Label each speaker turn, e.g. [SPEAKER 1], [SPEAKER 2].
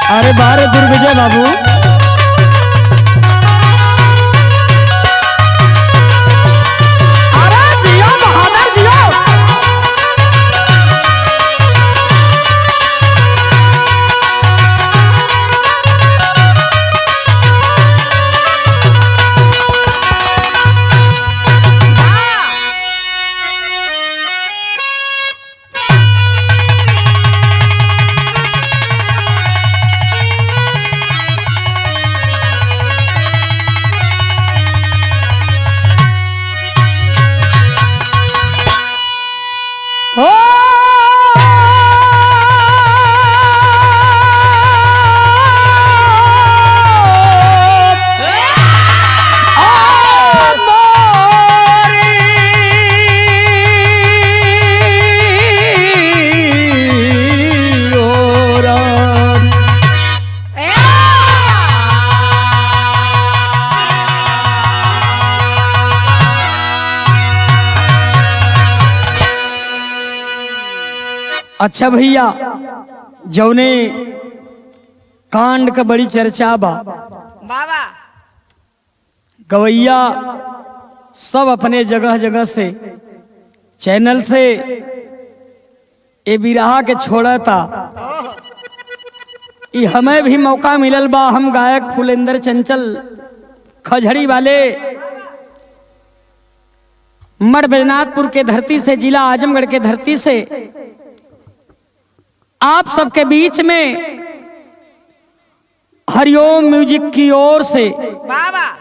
[SPEAKER 1] अरे बारे दुर्विजय बाबू, अरे जियो बहादुर जियो। अच्छा भैया, जौने कांड का बड़ी चर्चा बा,
[SPEAKER 2] बाबा
[SPEAKER 1] गवैया सब अपने जगह जगह से चैनल से ए बिरहा के छोड़ता। ई हमें भी मौका मिलल बा, हम गायक फुलेंद्र चंचल खजड़ी वाले मठ बैजनाथपुर के धरती से, जिला आजमगढ़ के धरती से आप सबके बीच में हरिओम म्यूजिक की ओर से
[SPEAKER 2] बाबा